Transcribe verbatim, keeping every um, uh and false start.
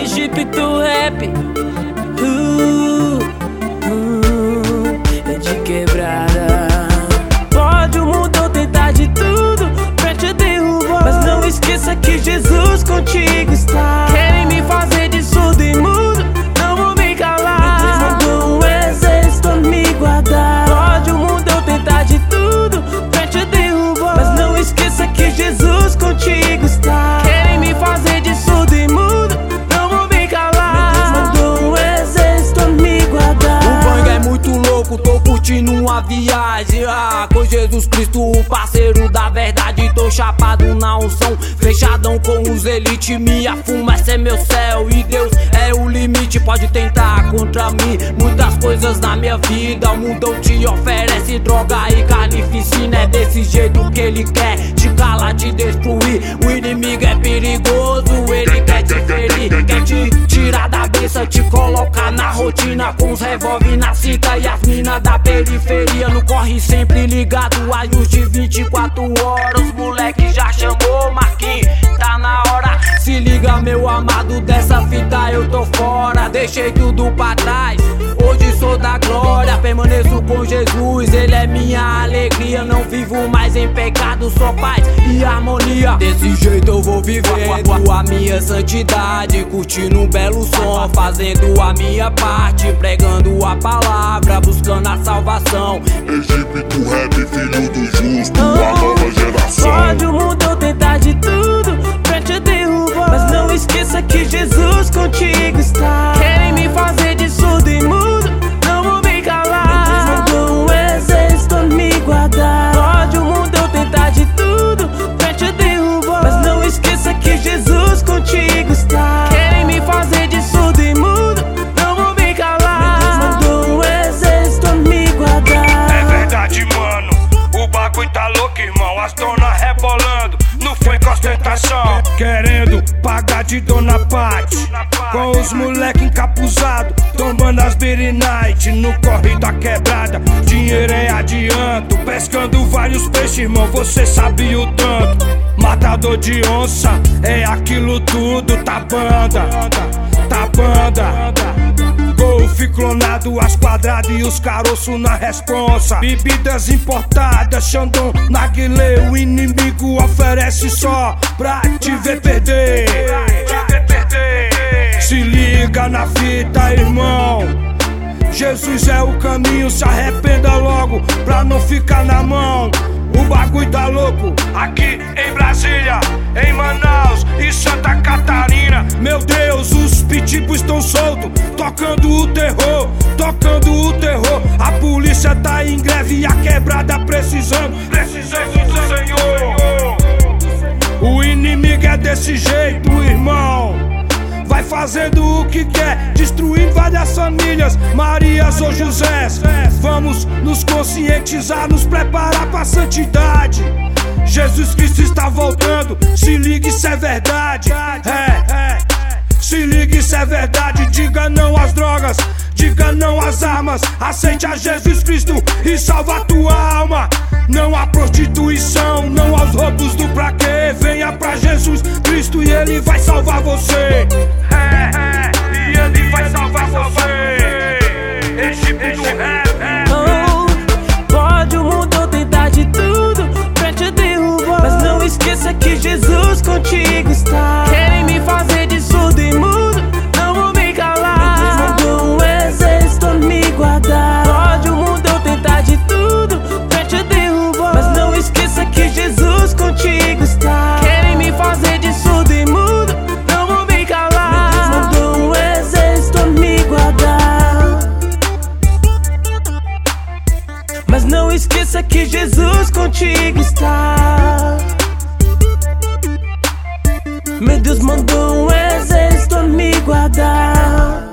Egipto Rap, uh, uh, é de quebrada. Pode o mundo tentar de tudo pra te derrubar, mas não esqueça que Jesus contigo está. Querem me fazer de surdo e mudo, não vou me calar. Deus mandou um exército a me guardar. Pode o mundo tentar de tudo pra te derrubar, mas não esqueça que Jesus contigo está. Querem me fazer de surdo e mudo, não vou me calar. Deus mandou um exército a me guardar. O bang é muito louco, tô curtindo uma viagem, ah, com Jesus Cristo, o parceiro da verdade. Tô chapado na unção, fechadão com os elite. Minha fumaça é meu céu e Deus é o limite. Pode tentar contra mim muitas coisas na minha vida. O mundo te oferece droga e carnificina. É desse jeito que ele quer te calar, te destruir. O inimigo é perigoso, ele quer te ferir, quer te tirar da bênção, te colocar na rotina com os revólver na cinta e as minas da periferia. No corre sempre ligado, ajuste vinte e quatro horas. Os moleque já chamou Marquinhos, tá na hora. Se liga meu amado, dessa fita eu tô fora. Deixei tudo pra trás, hoje sou da glória. Permaneço com Jesus, ele é minha alegria. Não vivo mais em pecado, só paz e harmonia. Desse jeito eu vou vivendo a minha santidade, curtindo um belo som, fazendo a minha parte, pregando a palavra, buscando a salvação. Egipto Rap, filho do justo, a nova geração. Pode o mundo tentar de tudo pra te derrubar, mas não esqueça que Jesus contigo está. Querem me fazer de surdo e mudo, não vou me calar. Deus mandou um exército a me guardar. Pode o mundo tentar de tudo pra te derrubar, mas não esqueça que Jesus contigo está. Querem me fazer de surdo e mudo, não vou me calar. Deus mandou um exército a me guardar. É verdade, mano, o bagulho tá louco, irmão. As donas rebolando, não foi com ostentação, querendo pagar de Dona Pati, com os moleque encapuzado, tombando as Beer Night no corre da quebrada. Dinheiro é adianto, pescando vários peixes, irmão, você sabe o tanto. Matador de onça, é aquilo tudo, tá banda, tá banda. Golfe clonado, as quadradas e os caroços na responsa. Bebidas importadas, Xandão, Naguilé. O inimigo oferece só pra te ver perder. Se liga na fita, irmão, Jesus é o caminho, se arrependa logo pra não ficar na mão. O bagulho tá louco aqui em Brasília, em Manaus e Santa Catarina. Meu Deus, os pitbulls estão soltos, tocando o terror, tocando o terror. A polícia tá em greve e a quebrada precisando, precisando do Senhor. O inimigo é desse jeito, irmão, vai fazendo o que quer, destruindo várias famílias, Marias ou Josés. Vamos nos conscientizar, nos preparar pra santidade. Jesus Cristo está voltando, se liga, isso é verdade. É, é, se liga, isso é verdade. Diga não às drogas, diga não às armas. Aceite a Jesus Cristo e salva a tua alma. Não há prostituição, não aos roubos do pra quê. Venha pra Jesus Cristo e ele vai salvar você. É, é, e ele vai salvar você. Egipto Rap. Oh, pode o mundo tentar de tudo pra te derrubar, mas não esqueça que Jesus contigo está. Querem me fazer de surdo e mudo, não vou me calar. Deus mandou um exército a me guardar. Pode o mundo tentar de tudo pra te derrubar, mas não esqueça que Jesus contigo está. Querem me fazer de surdo e mudo, não vou me calar. Deus mandou um exército a me guardar, mas não esqueça que Jesus contigo está. Meu Deus mandou um exército a me guardar.